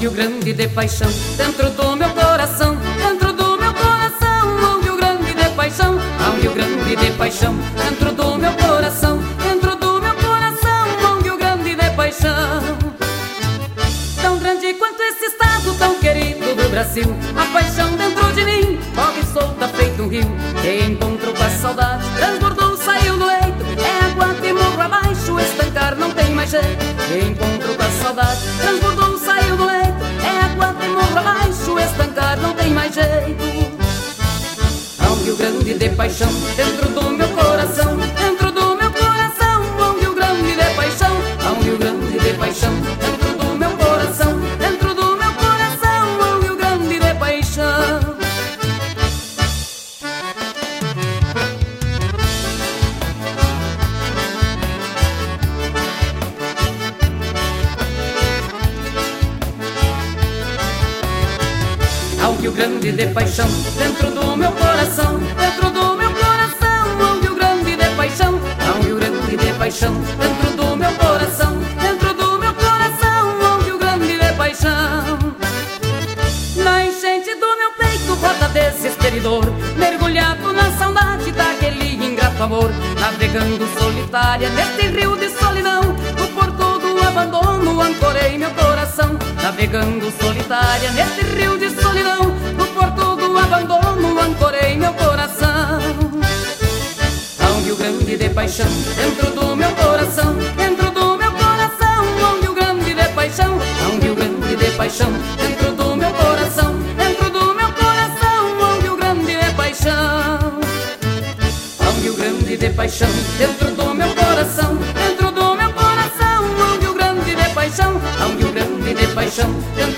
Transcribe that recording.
Rio Grande de paixão dentro do meu coração, dentro do meu coração. Um Rio Grande de paixão, há um Rio Grande de paixão dentro do meu coração, dentro do meu coração. Um Rio Grande de paixão, tão grande quanto esse estado tão querido do Brasil. A paixão dentro de mim corre solta feito um rio, que encontro com a saudade transbordou, saiu do leito. É água que morro abaixo, estancar não tem mais jeito. Que encontro com a saudade transbordou, saiu do leito. É água que morro abaixo, estancar não tem mais jeito. Há um Rio Grande de paixão dentro do meu coração, dentro do meu coração. Há um Rio Grande de paixão, há um Rio Grande de paixão dentro do meu coração, dentro do meu coração. Há um Rio Grande de paixão. Há um Rio Grande de paixão dentro do meu coração, dentro do meu coração. Há um Rio Grande de paixão, há um Rio Grande de paixão dentro do meu coração, dentro do meu coração. Há um Rio Grande de paixão. Na enchente do meu peito rota desesperador, mergulhado na saudade daquele ingrato amor. Navegando solitária neste rio de solidão, no porto do abandono ancorei meu coração. Navegando solitária neste rio de solidão, no porto do abandono ancorei meu coração. Há um Rio Grande de paixão dentro do meu coração, dentro do meu coração. Há um Rio Grande de paixão, há um Rio Grande de paixão dentro do meu coração, dentro do meu coração. Há um Rio Grande de paixão. Há um Rio Grande de paixão dentro do meu coração, dentro do meu coração. Há um Rio Grande de paixão, há um Rio Grande de paixão dentro